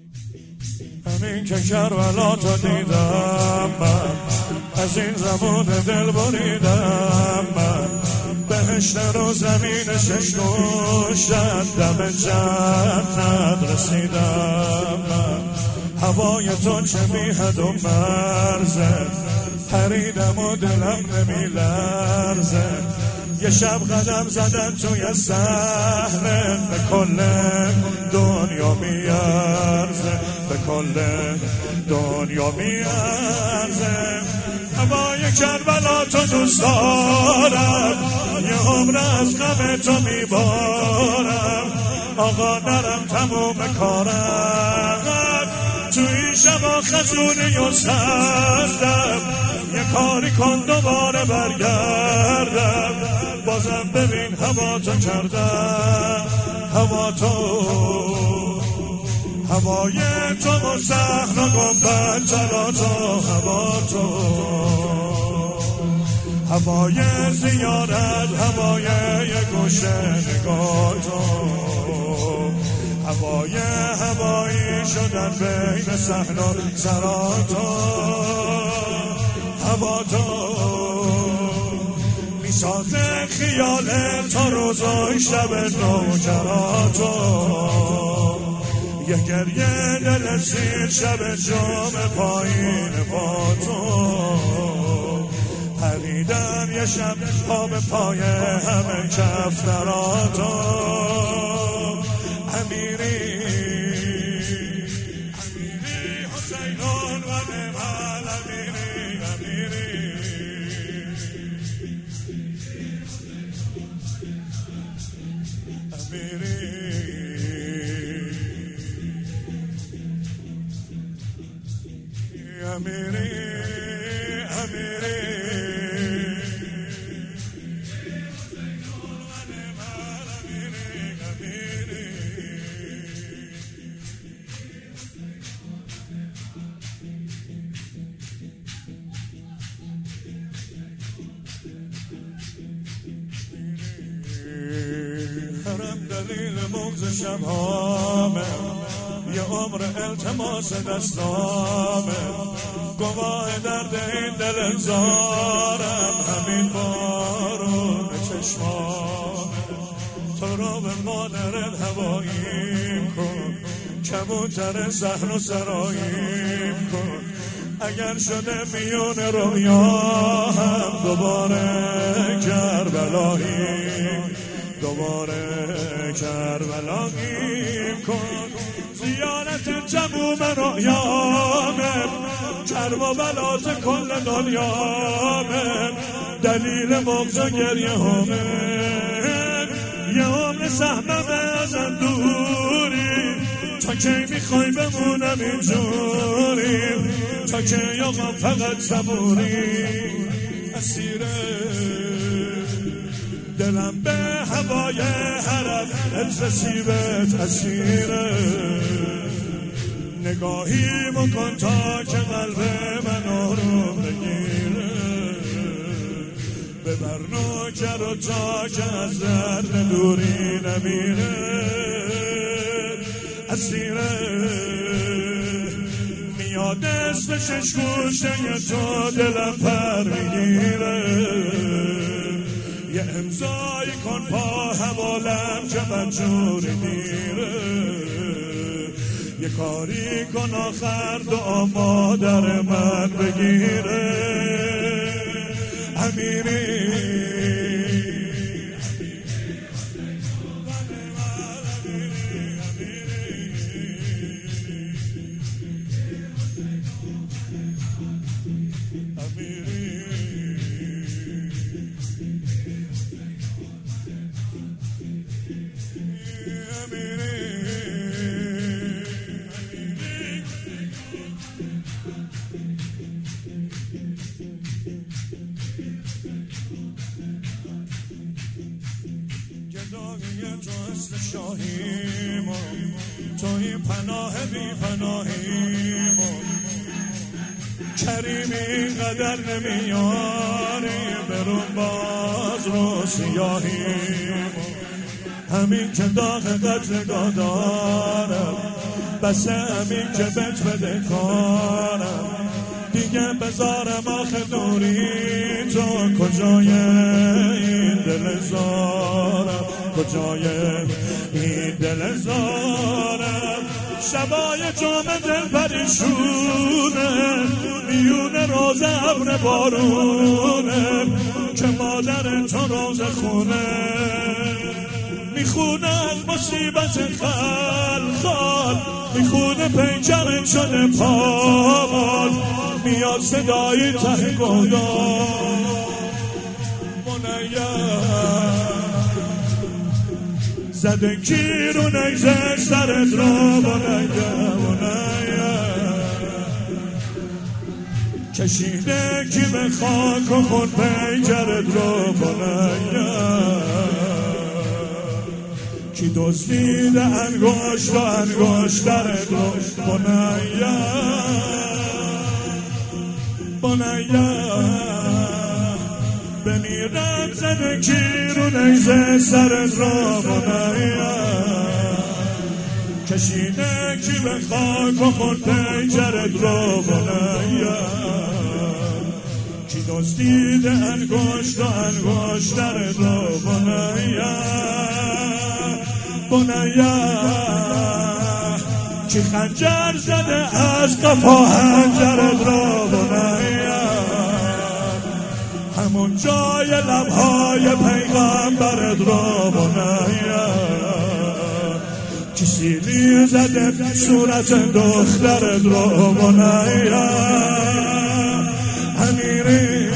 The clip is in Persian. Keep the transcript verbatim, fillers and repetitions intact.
همین که کربلا تو دیدم من، از این زمان دل بریدم من، بهشت رو زمین شش گوشت دم جنت رسیدم من. هوای تو چه بی حد و مرزه، پریدم و دلم نمی لرزه. یه شب قدم زدن توی صحنه، به کل دنیا میارزه، به کل دنیا میارزه. هوای کربلا تو دوست دارم، یه عمر از غم تو میبارم. آقا نرم تموم کارم، تو این شبا خزونی و سردم. یه کاری کن دوباره برگردم، بازم ببین هوا تو کردم. هوا تو، هوای تو و صحن و گنبد جلا تو. هوا تو، هوای زیارت، هوای یه گوشه نگاه تو. هوای هوایی شدن بین صحن و سرا تو. هوا تو میسازه خیال تا روزای شب نوکراتو. یه گریه دل سیر شب جام پایین پاتو. پریدم یه شب پا به پای همه کفتراتو. امیری امیری حسینون و نمال امیری امیری امیری امیری امیری دلیل مغز شبهامه، یه عمر التماس دستامه. گواه درد این دل انزارم، همین بارون چشمامه. تو رو به مادرت هواییم کن، کبوتر صحن و سراییم کن. اگر شده میون رویا هم دوباره کربلاییم، دوباره کربلاییم کن. زیارت تموم رویامه، کربلات کل دنیامه. دلیل مغز و گریه همه، یه عمر سهممه ازم دوری. تا کی میخوای بمونم اینجوری، تا کی آقا فقط صبوری. اسیره دلم به هوای حرم، اترسیبت اسیره. نگاهی مکن تا که قلب منو رو بگیره. ببر نوکر و تا که از درد دوری نمیره. اسیره میاد اسم شش گوشه تو دلم پر میگیره. یه امضایی کن پا حوالم که بدجوری میره. یه کاری کن آخر دعا مادر من بگیره. امیری تو است شاهیم، توی پناه بی پناهیم. کریم اینقدر نمیاری، برون باز رو سیاهیم. همین که داغ قتل دارم، بس همین که بهت بده کارم دیگه بذارم آخه دوری تو کجای این دل زارم کجای این دل زارم شبای جام دل پریشونه میونه روز ابر بارونه که مادر تو روز خونه میخونه از مصیبت خلخال میخونه پیکرت شده پامال میاد صدای ته گودال منیم زده کی رو نیزه سرت را منیم منیم کشیده کی به خاک و خون پیکرت را منیم کی دزدیده انگشت و انگشترت را منیم منیم بمیرم زده کی رو نیزه سرت را منیم کشیده کی به خاک و خون پیکرت را منیم کی دزدیده انگشت و انگشترت را منیم منیم کی خنجر زده از قفا حنجرت را منیم همون جای لبهای پیغمبرت را منیم کی سیلی زده صورت دخترت را منیم امیری